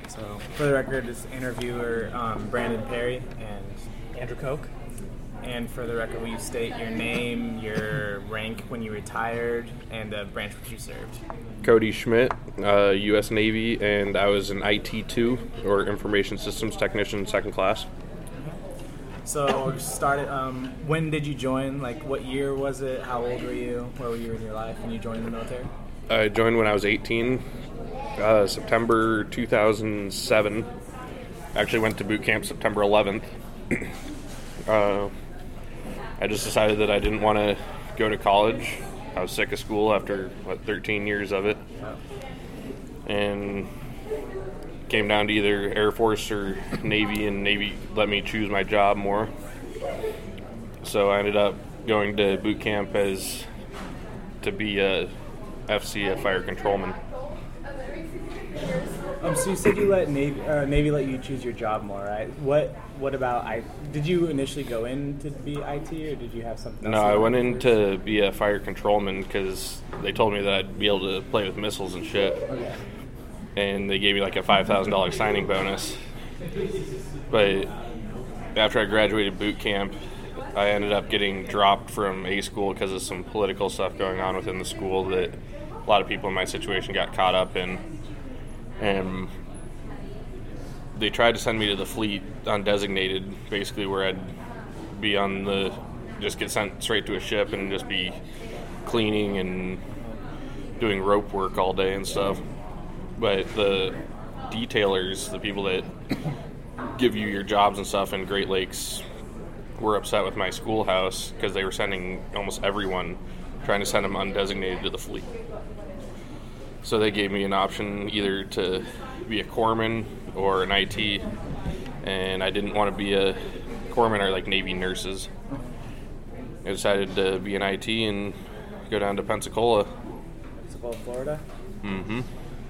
So, for the record, this interviewer, Brandon Perry and Andrew Koch. And for the record, will you state your name, your rank when you retired, and the branch which you served? Cody Schmidt, U.S. Navy, and I was an IT-2, or Information Systems Technician, second class. So, when did you join? Like, what year was it? How old were you? Where were you in your life when you joined the military? I joined when I was 18, September 2007. Actually went to boot camp September 11th. I just decided that I didn't want to go to college. I was sick of school after, 13 years of it. And came down to either Air Force or Navy, and Navy let me choose my job more. So I ended up going to boot camp to be a FC, a fire controlman. So you said you let Navy let you choose your job more, right? What about did you initially go in to be IT, or did you have something else? No, I went in to be a fire controlman because they told me that I'd be able to play with missiles and shit. Okay. And they gave me like a $5,000 signing bonus. But after I graduated boot camp, I ended up getting dropped from A school because of some political stuff going on within the school that a lot of people in my situation got caught up in. And they tried to send me to the fleet undesignated, basically where I'd be just get sent straight to a ship and just be cleaning and doing rope work all day and stuff. But the detailers, the people that give you your jobs and stuff in Great Lakes, were upset with my schoolhouse because they were sending almost everyone, trying to send them undesignated to the fleet. So they gave me an option either to be a corpsman or an IT, and I didn't want to be a corpsman or like Navy nurses. I decided to be an IT and go down to Pensacola. Pensacola, Florida? Mm-hmm.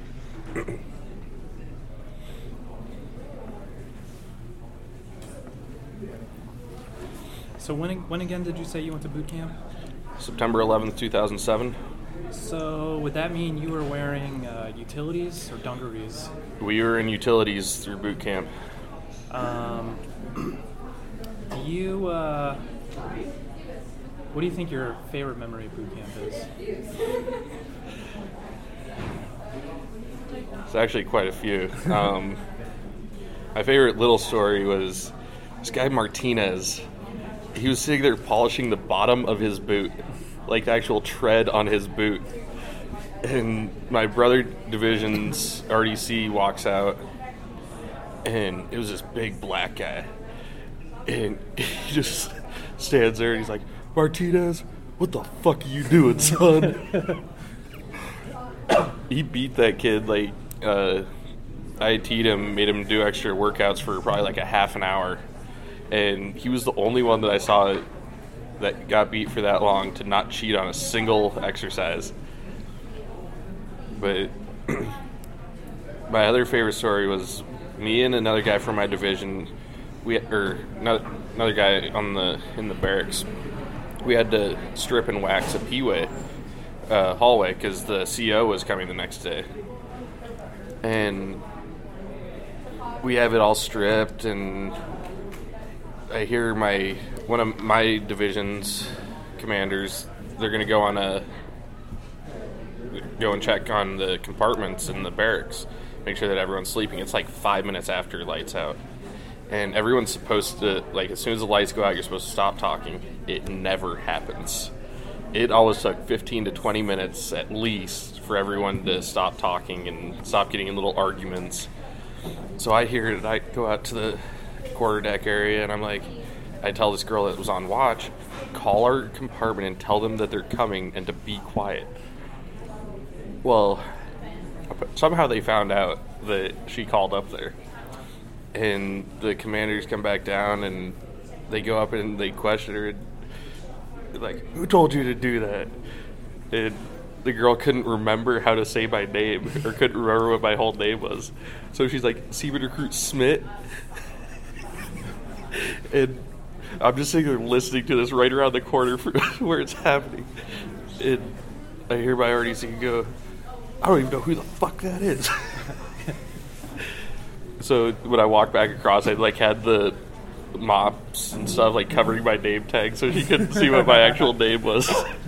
So when again did you say you went to boot camp? September 11th, 2007. So would that mean you were wearing utilities or dungarees? We were in utilities through boot camp. What do you think your favorite memory of boot camp is? It's actually quite a few. My favorite little story was this guy Martinez. He was sitting there polishing the bottom of his boot, like the actual tread on his boot. And my brother division's RDC walks out, and it was this big black guy. And he just stands there and he's like, "Martinez, what the fuck are you doing, son?" He beat that kid. Like, I teed him, made him do extra workouts for probably like a half an hour. And he was the only one that I saw that got beat for that long to not cheat on a single exercise. But my other favorite story was me and another guy from my division. Another guy in the barracks. We had to strip and wax a P-way hallway because the CO was coming the next day, and we have it all stripped. And I hear one of my division's commanders, they're going to go and check on the compartments in the barracks, make sure that everyone's sleeping. It's like 5 minutes after lights out. And everyone's supposed to, like, as soon as the lights go out, you're supposed to stop talking. It never happens. It always took 15 to 20 minutes at least for everyone to stop talking and stop getting in little arguments. So I hear it. I go out to the quarterdeck area, and I tell this girl that was on watch, call our compartment and tell them that they're coming and to be quiet. Well, somehow they found out that she called up there. And the commanders come back down, and they go up and they question her, and like, "Who told you to do that?" And the girl couldn't remember how to say my name, or couldn't remember what my whole name was. So she's like, "Seaman Recruit Smith." And I'm just sitting there listening to this right around the corner where it's happening. And I hear my RDC go, "I don't even know who the fuck that is." So when I walked back across, I like had the mops and stuff like covering my name tag so she couldn't see what my actual name was.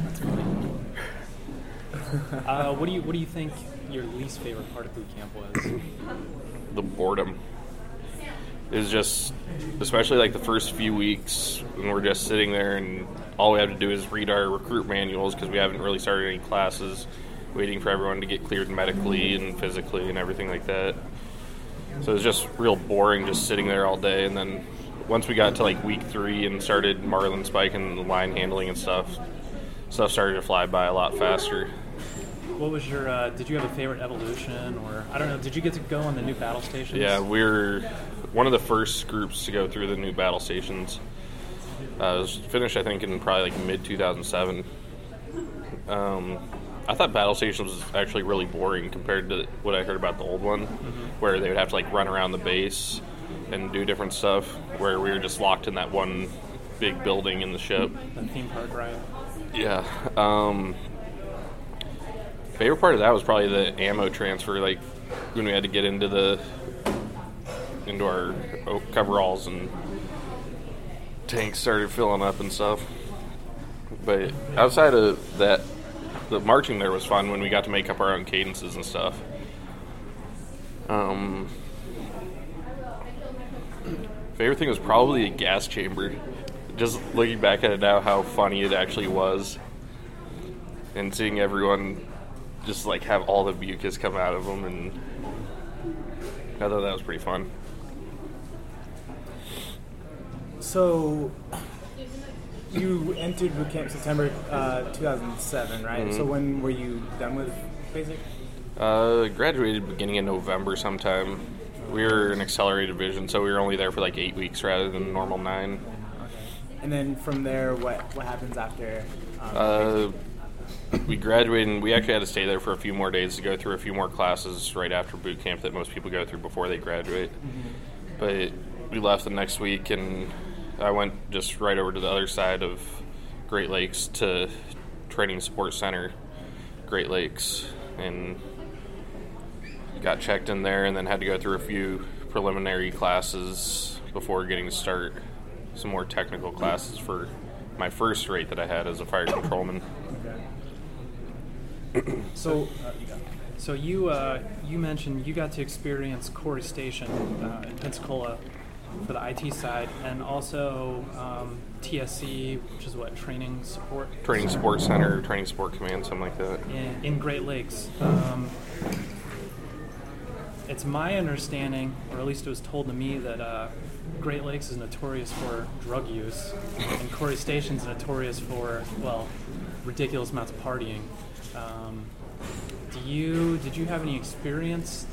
What do you think your least favorite part of boot camp was? The boredom. It was just, especially like the first few weeks when we're just sitting there and all we have to do is read our recruit manuals because we haven't really started any classes, waiting for everyone to get cleared medically and physically and everything like that. So it was just real boring just sitting there all day. And then once we got to like week 3 and started marlin spike and the line handling and stuff started to fly by a lot faster. What was your, did you have a favorite evolution, or, I don't know, did you get to go on the new battle stations? Yeah, we were one of the first groups to go through the new battle stations. It was finished, I think, in probably like mid-2007. I thought battle stations was actually really boring compared to what I heard about the old one, where they would have to like run around the base and do different stuff, where we were just locked in that one big building in the ship. The theme park ride. Yeah. Favorite part of that was probably the ammo transfer, like when we had to get into our coveralls and tanks started filling up and stuff. But outside of that, the marching there was fun when we got to make up our own cadences and stuff. Favorite thing was probably a gas chamber. Just looking back at it now, how funny it actually was, and seeing everyone just like have all the mucus come out of them, and I thought that was pretty fun. So, you entered boot camp September 2007, right? Mm-hmm. So when were you done with basic? Graduated beginning of November sometime. We were an accelerated division, so we were only there for like 8 weeks rather than normal 9. Okay. And then from there, what happens after? We graduated, and we actually had to stay there for a few more days to go through a few more classes right after boot camp that most people go through before they graduate. Mm-hmm. But we left the next week, and I went just right over to the other side of Great Lakes to Training Support Center, Great Lakes, and got checked in there, and then had to go through a few preliminary classes before getting to start some more technical classes for my first rate that I had as a fire controlman. So you mentioned you got to experience Corey Station in Pensacola for the IT side, and also TSC, which is what, Training Support Center, Training Support Command, something like that. In Great Lakes. It's my understanding, or at least it was told to me, that Great Lakes is notorious for drug use, and Corey Station's notorious for, well, ridiculous amounts of partying. Did you have any experience?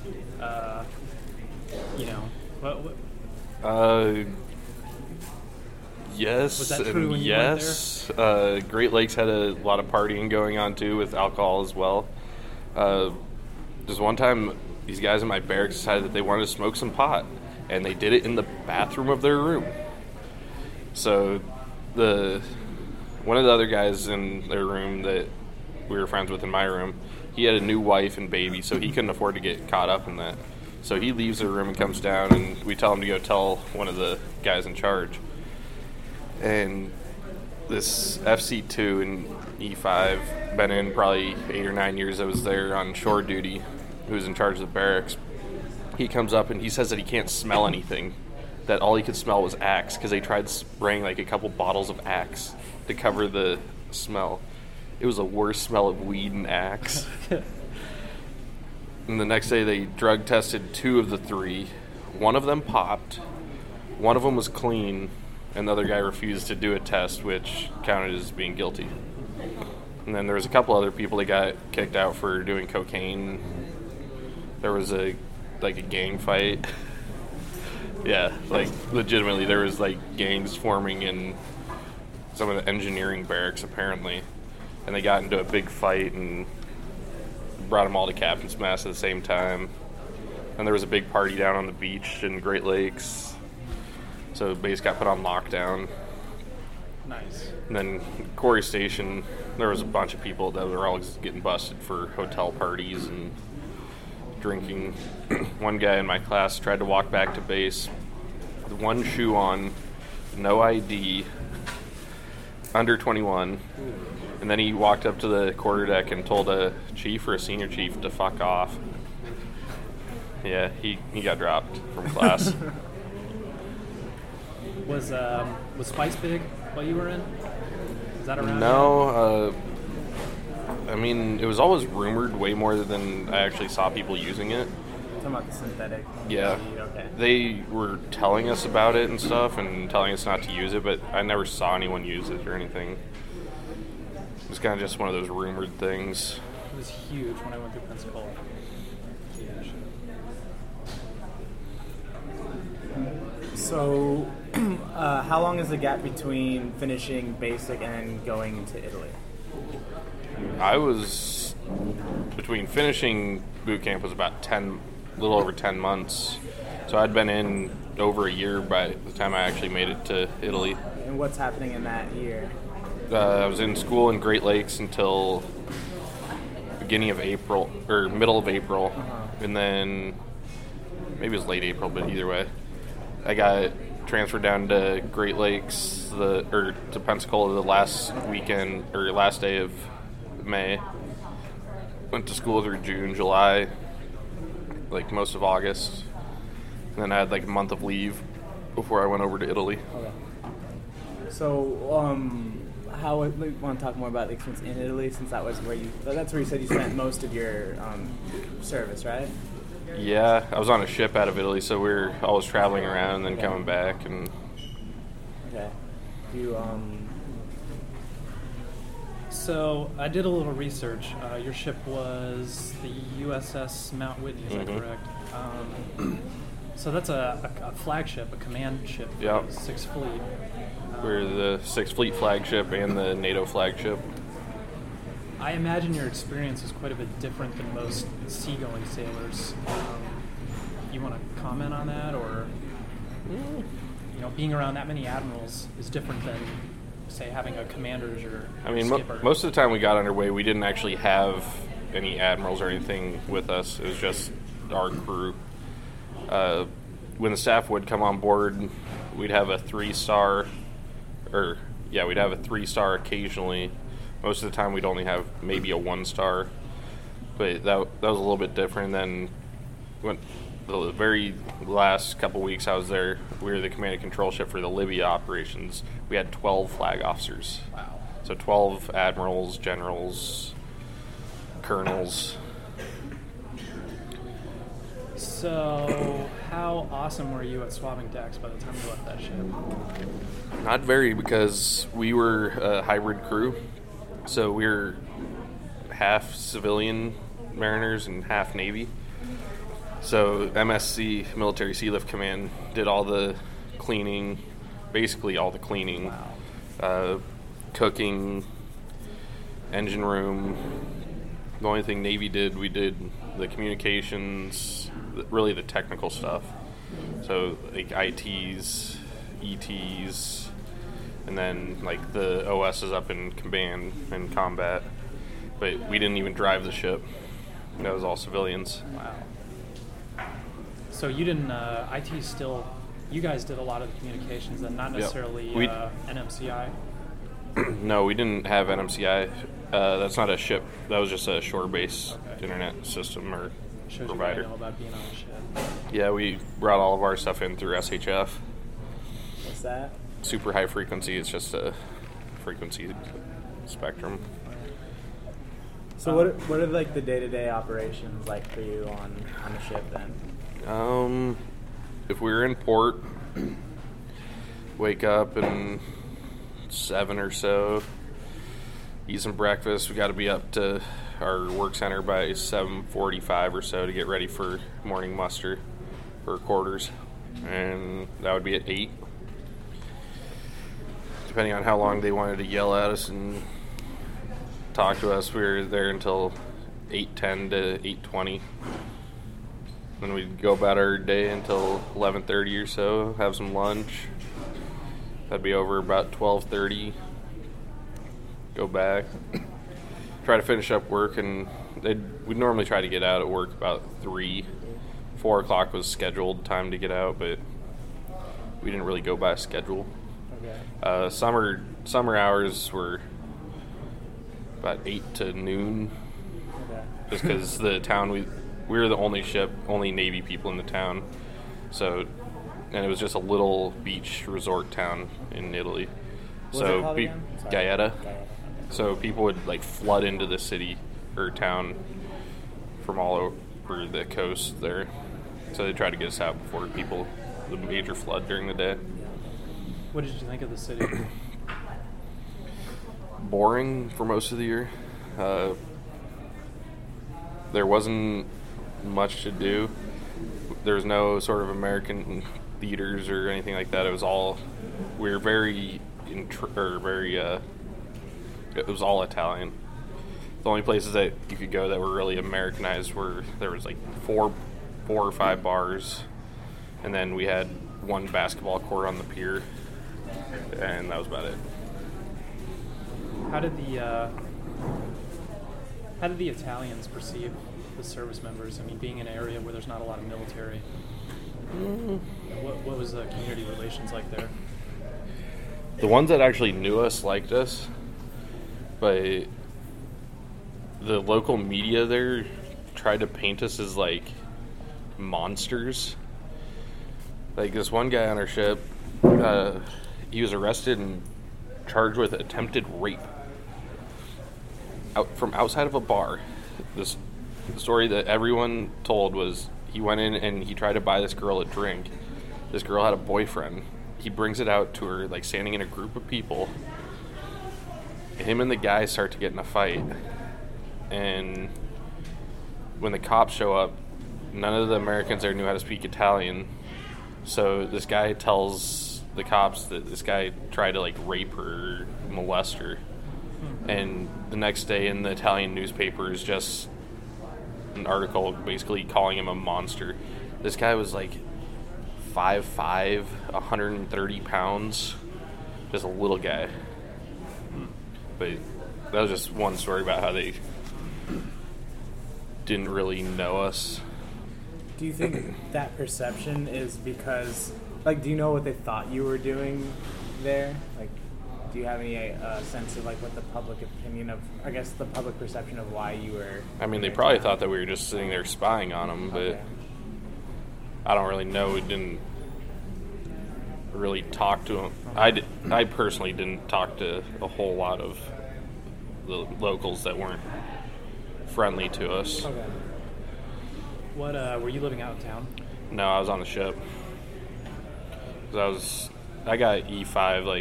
Yes. Was that true when you yes. Went there? Great Lakes had a lot of partying going on too, with alcohol as well. Just one time, these guys in my barracks decided that they wanted to smoke some pot, and they did it in the bathroom of their room. So one of the other guys in their room that we were friends with in my room, he had a new wife and baby, so he couldn't afford to get caught up in that. So he leaves the room and comes down, and we tell him to go tell one of the guys in charge. And this FC2 and E5, been in probably 8 or 9 years I was there on shore duty, who was in charge of the barracks, he comes up and he says that he can't smell anything, that all he could smell was Axe, because they tried spraying like a couple bottles of Axe to cover the smell. It was the worst smell of weed and Axe. And the next day they drug tested 2 of the 3. One of them popped, one of them was clean, and the other guy refused to do a test, which counted as being guilty. And then there was a couple other people that got kicked out for doing cocaine. There was a gang fight. Yeah, like legitimately there was like gangs forming in some of the engineering barracks apparently. And they got into a big fight and brought them all to Captain's Mess at the same time. And there was a big party down on the beach in Great Lakes. So base got put on lockdown. Nice. And then Corey Station, there was a bunch of people that were all getting busted for hotel parties and drinking. One guy in my class tried to walk back to base with one shoe on, no ID, under 21, and then he walked up to the quarterdeck and told a chief or a senior chief to fuck off. Yeah, he got dropped from class. Was Spice big while you were in? Is that around? No, I mean, it was always rumored way more than I actually saw people using it. Talking about the synthetic. Yeah. Okay. They were telling us about it and stuff and telling us not to use it, but I never saw anyone use it or anything. It was kind of just one of those rumored things. It was huge when I went through Pensacola. Huge. So, how long is the gap between finishing basic and going to Italy? I was, between finishing boot camp was about a little over 10 months. So I'd been in over a year by the time I actually made it to Italy. And what's happening in that year? I was in school in Great Lakes until beginning of April, or middle of April. And then, maybe it was late April, but either way. I got transferred down to Great Lakes, to Pensacola the last weekend, or last day of May. Went to school through June, July, like most of August. And then I had like a month of leave before I went over to Italy. Okay. So, how we want to talk more about the experience in Italy, since that's where you said you spent most of your service, right? Yeah, I was on a ship out of Italy, so we were always traveling around and then coming back. And okay, So I did a little research. Your ship was the USS Mount Whitney, is that correct? So that's a flagship, a command ship for Yep. the Sixth Fleet. we're the Sixth Fleet flagship and the NATO flagship. I imagine your experience is quite a bit different than most seagoing sailors. You want to comment on that, or being around that many admirals is different than, say, having a commander's or I mean, skipper? most of the time we got underway, we didn't actually have any admirals or anything with us. It was just our crew. When the staff would come on board, we'd have a 3-star, we'd have a 3-star occasionally. Most of the time, we'd only have maybe a 1-star, but that was a little bit different than when the very last couple weeks I was there. We were the command and control ship for the Libya operations. We had 12 flag officers. Wow. So 12 admirals, generals, colonels. So, how awesome were you at swabbing decks by the time you left that ship? Not very, because we were a hybrid crew. So we were half civilian mariners and half Navy. So MSC, Military Sea Lift Command, did all the cleaning, basically all the cleaning, cooking, engine room. The only thing Navy did, we did the communications, really the technical stuff. So like ITs, ETs, and then like the OS is up in command and combat. But we didn't even drive the ship. That was all civilians. Wow. So you didn't, IT still, you guys did a lot of the communications and not necessarily NMCI? No, we didn't have NMCI. That's not a ship. That was just a shore-based internet system or Shows provider. you what I know about being on a ship. Yeah, we brought all of our stuff in through SHF. What's that? Super high frequency. It's just a frequency spectrum. So what are like the day-to-day operations like for you on the ship then? If we were in port, wake up and 7 or so, eat some breakfast. We got to be up to our work center by 7:45 or so to get ready for morning muster for quarters, and that would be at 8. Depending on how long they wanted to yell at us and talk to us, we were there until 8:10 to 8:20. Then we'd go about our day until 11:30 or so, have some lunch. That'd be over about 12:30. Go back, try to finish up work and we'd normally try to get out at work about 3. 4 o'clock was scheduled time to get out, but we didn't really go by schedule. Okay. Summer hours were about 8 to noon, Okay. just because the town we were the only Navy people in the town, and it was just a little beach resort town in Italy. What was it called again? Sorry. Gaeta. Gaeta. So people would like flood into the city or town from all over the coast there. So they tried to get us out before the major flood during the day. What did you think of the city? Boring for most of the year. There wasn't much to do. There was no sort of American theaters or anything like that. It was all it was all Italian. The only places that you could go that were really Americanized there was like four or 5 bars, and then we had one basketball court on the pier, and that was about it. How did the Italians perceive the service members? I mean, being in an area where there's not a lot of military, what was the community relations like there? The ones that actually knew us liked us, but the local media there tried to paint us as like monsters. Like this one guy on our ship, he was arrested and charged with attempted rape from outside of a bar. The story that everyone told was he went in and he tried to buy this girl a drink. This girl had a boyfriend. He brings it out to her, like standing in a group of people. Him and the guy start to get in a fight. And when the cops show up, none of the Americans there knew how to speak Italian. So this guy tells the cops that this guy tried to like rape her, molest her. And the next day in the Italian newspaper is just an article basically calling him a monster. This guy was like 5'5", 130 pounds, just a little guy. But that was just one story about how they didn't really know us. Do you think that perception is because, like, do you know what they thought you were doing there? Like, do you have any sense of, like, what the public opinion of, I guess, the public perception of why you were... I mean, they probably thought that we were just sitting there spying on them, but Okay. I don't really know. We didn't really talk to them. I personally didn't talk to a whole lot of the locals that weren't friendly to us. Okay. What were you living out of town? No, I was on the ship. 'Cause I got E5 like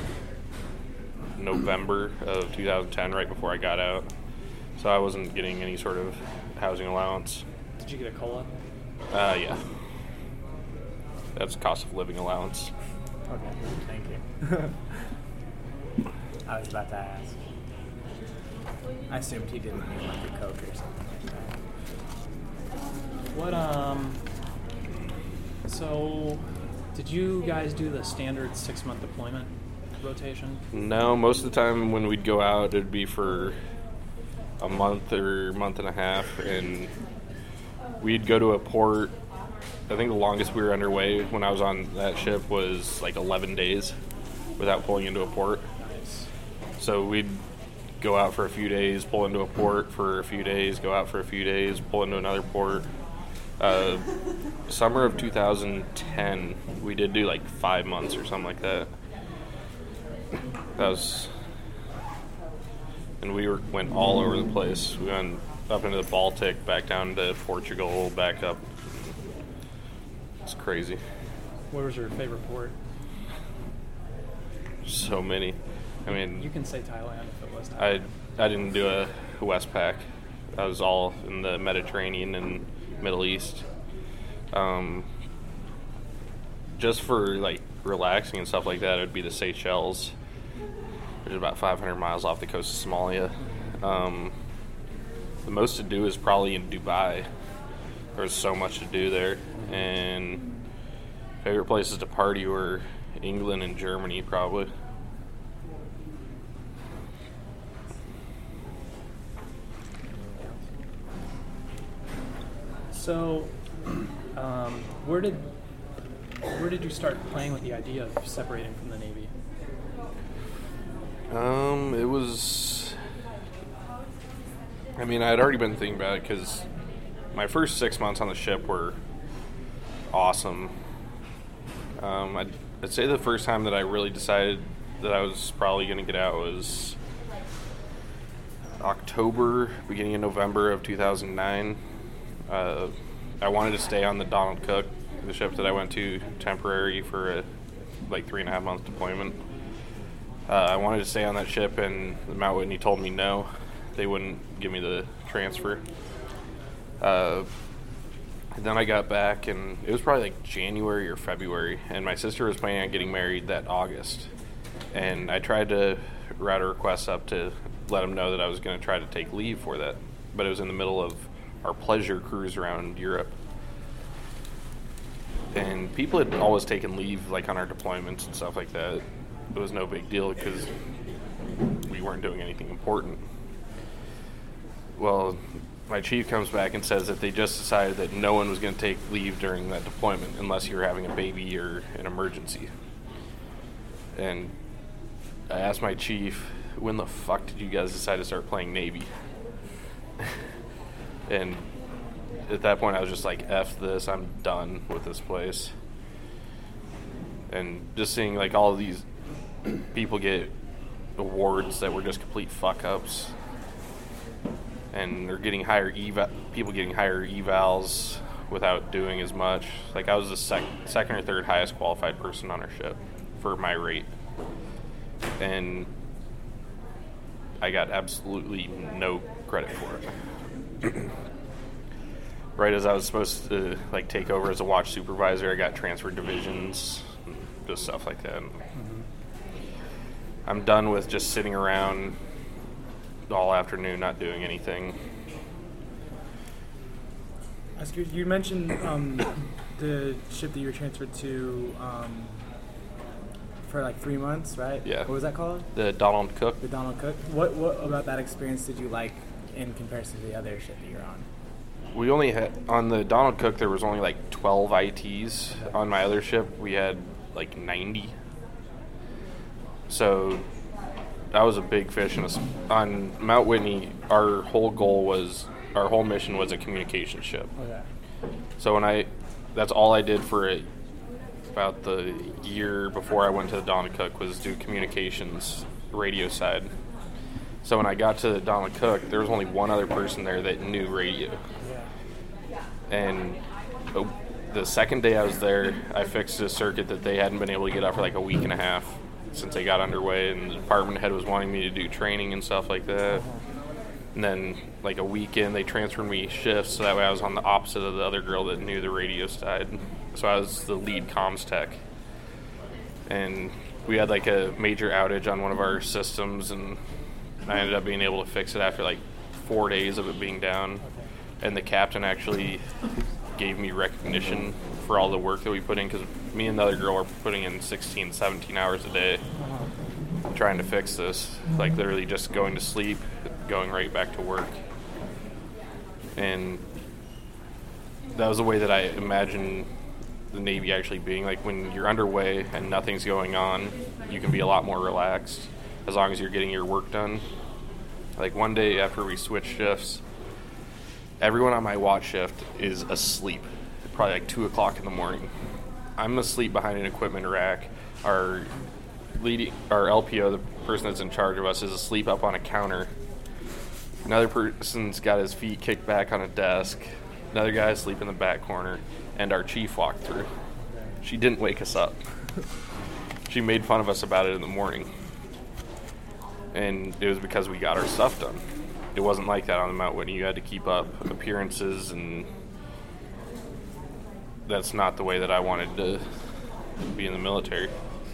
November of 2010, right before I got out. So I wasn't getting any sort of housing allowance. Did you get a COLA? Yeah. That's cost of living allowance. Okay, thank you. I was about to ask. I assumed he didn't mean like a Coke or something like that. What so did you guys do the standard 6-month deployment rotation? No, most of the time when we'd go out, it'd be for a month or month and a half, and we'd go to a port. I think the longest we were underway when I was on that ship was like 11 days without pulling into a port. Nice. So we'd go out for a few days, pull into a port for a few days, go out for a few days, pull into another port. Summer of 2010, we did do like 5 months or something like that. And we went all over the place. We went up into the Baltic, back down to Portugal, back up. It's crazy. What was your favorite port? So many. I mean, You can say Thailand if it was Thailand. I didn't do a Westpac. I was all in the Mediterranean and Middle East. Just for like relaxing and stuff like that, it would be the Seychelles, which is about 500 miles off the coast of Somalia. The most to do is probably in Dubai. There's so much to do there. And favorite places to party were England and Germany, probably. So, where did you start playing with the idea of separating from the Navy? It was. I mean, I had already been thinking about it because my first 6 months on the ship were awesome. I'd say the first time that I really decided that I was probably going to get out was October, beginning of November of 2009. I wanted to stay on the Donald Cook, the ship that I went to temporary for a 3.5 month deployment. I wanted to stay on that ship, and Mount Whitney told me no. They wouldn't give me the transfer. Then I got back, and it was probably January or February, and my sister was planning on getting married that August. And I tried to route a request up to let them know that I was going to try to take leave for that. But it was in the middle of our pleasure cruise around Europe. And people had always taken leave on our deployments and stuff like that. It was no big deal because we weren't doing anything important. Well, my chief comes back and says that they just decided that no one was going to take leave during that deployment unless you're having a baby or an emergency. And I asked my chief, when the fuck did you guys decide to start playing Navy? And at that point I was just F this, I'm done with this place. And just seeing all of these people get awards that were just complete fuck-ups. And they're getting people getting higher evals without doing as much. I was the second or third highest qualified person on our ship for my rate. And I got absolutely no credit for it. Right as I was supposed to take over as a watch supervisor, I got transferred divisions, and just stuff like that. Mm-hmm. I'm done with just sitting around all afternoon not doing anything. You mentioned the ship that you were transferred to for 3 months, right? Yeah. What was that called? The Donald Cook. The Donald Cook. What about that experience did you like in comparison to the other ship that you're on? We only had, on the Donald Cook, there was only 12 ITs. On my other ship, we had 90. So that was a big fish. On Mount Whitney, our whole mission was a communication ship. Okay. So that's all I did for about the year before I went to the Donald Cook was do communications, radio side. So when I got to the Donald Cook, there was only one other person there that knew radio. And the second day I was there, I fixed a circuit that they hadn't been able to get up for a week and a half since they got underway, and the department head was wanting me to do training and stuff like that. And then a week in, they transferred me shifts, so that way I was on the opposite of the other girl that knew the radio side. So I was the lead comms tech. And we had a major outage on one of our systems, and I ended up being able to fix it after 4 days of it being down. And the captain actually gave me recognition for all the work that we put in, because me and the other girl were putting in 16, 17 hours a day trying to fix this. Literally just going to sleep, going right back to work. And that was the way that I imagine the Navy actually being. When you're underway and nothing's going on, you can be a lot more relaxed as long as you're getting your work done. One day after we switched shifts, everyone on my watch shift is asleep, probably 2 o'clock in the morning. I'm asleep behind an equipment rack. Our LPO, the person that's in charge of us, is asleep up on a counter. Another person's got his feet kicked back on a desk. Another guy asleep in the back corner. And our chief walked through. She didn't wake us up. She made fun of us about it in the morning. And it was because we got our stuff done. It wasn't like that on the Mount Whitney. You had to keep up appearances, and that's not the way that I wanted to be in the military.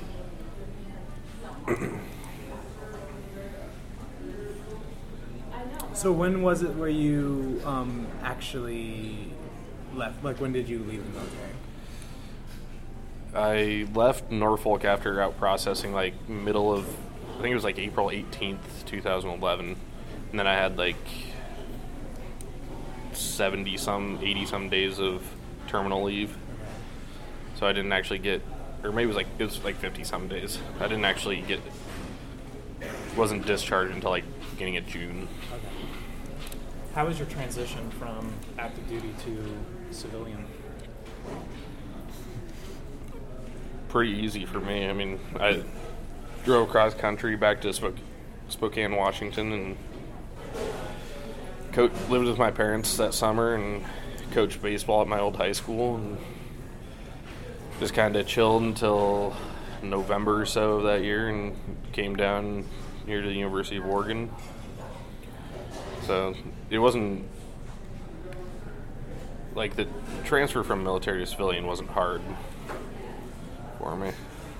So when was it where you actually left? When did you leave the military? I left Norfolk after out processing middle of, I think it was April 18th, 2011. And then I had 70-some, 80-some days of terminal leave. So I didn't actually get, or maybe it was like 50-some days. I didn't actually wasn't discharged until like beginning of June. Okay. How was your transition from active duty to civilian? Pretty easy for me. I mean, I drove cross country back to Spokane, Washington, and lived with my parents that summer and coached baseball at my old high school, and just kind of chilled until November or so of that year and came down here to the University of Oregon. So it wasn't like the transfer from military to civilian wasn't hard for me.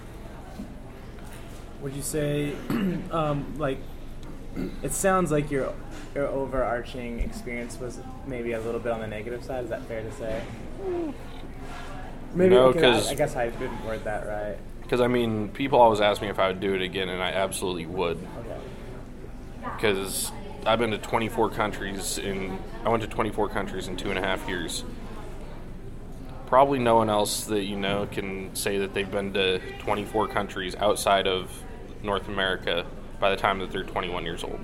Would you say, like, it sounds like your overarching experience was maybe a little bit on the negative side. Is that fair to say? Maybe, no, because I guess I didn't word that right. Because, I mean, people always ask me if I would do it again, and I absolutely would. Okay. Because I've been to 24 countries I went to 24 countries in 2.5 years. Probably no one else that you know can say that they've been to 24 countries outside of North America by the time that they're 21 years old.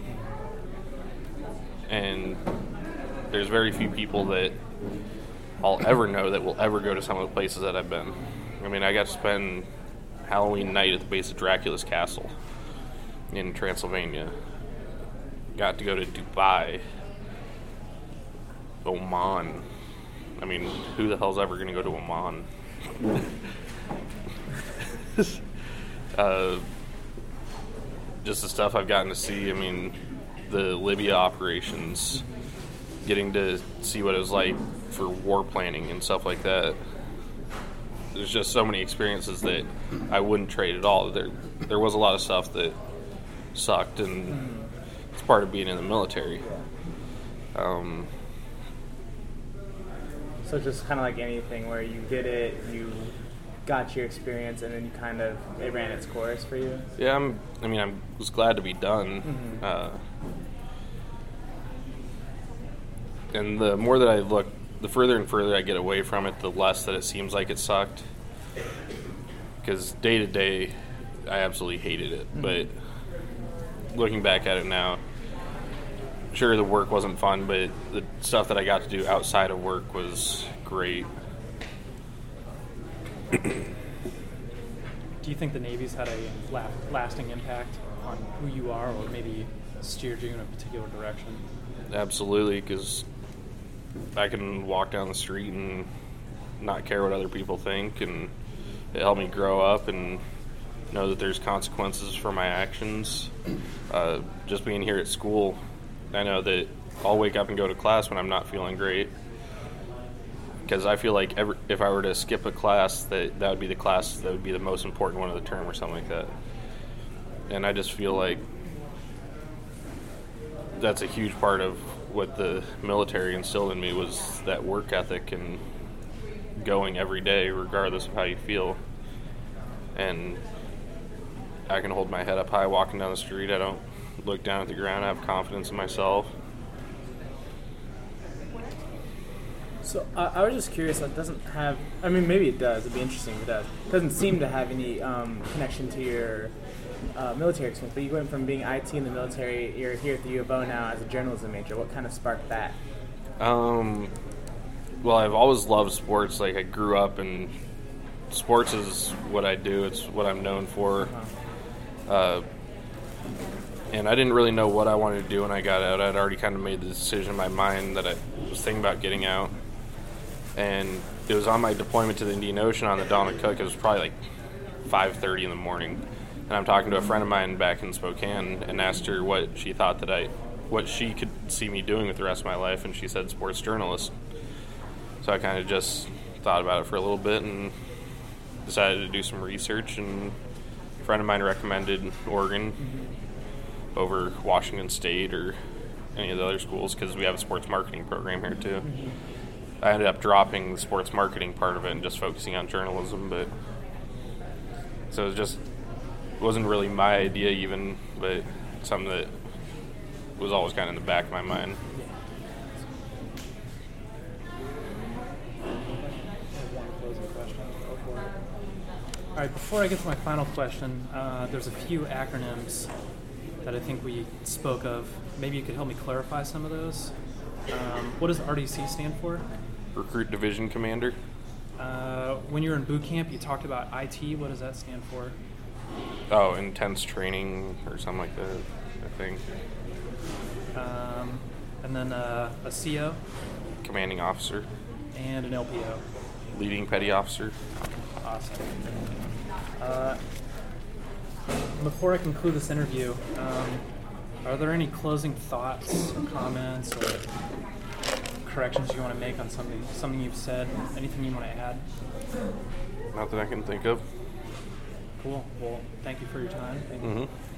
And there's very few people that I'll ever know that will ever go to some of the places that I've been. I mean, I got to spend Halloween night at the base of Dracula's castle in Transylvania. Got to go to Dubai, Oman. I mean, who the hell's ever going to go to Oman? Just the stuff I've gotten to see. I mean, the Libya operations, getting to see what it was like for war planning and stuff like that. There's just so many experiences that I wouldn't trade at all. There was a lot of stuff that sucked, and it's part of being in the military. So just kind of like anything where you did it, you got your experience, and then you kind of, it ran its course for you? Yeah, I was glad to be done. And the more that I look, the further and further I get away from it, the less that it seems like it sucked. Because day to day, I absolutely hated it. But looking back at it now, sure, the work wasn't fun, but the stuff that I got to do outside of work was great. Do you think the Navy's had a lasting impact on who you are, or maybe steered you in a particular direction? Absolutely, because I can walk down the street and not care what other people think, and it helped me grow up and know that there's consequences for my actions. Just being here at school, I know that I'll wake up and go to class when I'm not feeling great, because I feel like if I were to skip a class, that would be the class that would be the most important one of the term or something like that. And I just feel like that's a huge part of what the military instilled in me, was that work ethic and going every day regardless of how you feel. And I can hold my head up high walking down the street. I don't look down at the ground. I have confidence in myself. So I was just curious, it doesn't have, I mean, maybe it does, it'd be interesting if it does. It doesn't seem to have any connection to your military experience, but you went from being IT in the military, you're here at the U of O now as a journalism major. What kind of sparked that? Well, I've always loved sports. Like, I grew up, and sports is what I do. It's what I'm known for. And I didn't really know what I wanted to do when I got out. I'd already kind of made the decision in my mind that I was thinking about getting out. And it was on my deployment to the Indian Ocean on the Donald Cook. It was probably like 5:30 in the morning. And I'm talking to a friend of mine back in Spokane and asked her what she thought what she could see me doing with the rest of my life, and she said sports journalist. So I kind of just thought about it for a little bit and decided to do some research, and a friend of mine recommended Oregon over Washington State or any of the other schools, because we have a sports marketing program here too. I ended up dropping the sports marketing part of it and just focusing on journalism, but so it wasn't really my idea even, but something that was always kind of in the back of my mind. right, before I get to my final question, there's a few acronyms that I think we spoke of. Maybe you could help me clarify some of those. What does RDC stand for? Recruit Division Commander. When you were in boot camp, you talked about IT. What does that stand for? Oh, intense training or something like that, I think. And then a CO Commanding Officer. and an LPO. Leading Petty Officer. Awesome. Before I conclude this interview, are there any closing thoughts or comments or corrections you want to make on something you've said? Anything you want to add? Not that I can think of. Cool. Well, thank you for your time. Mm-hmm.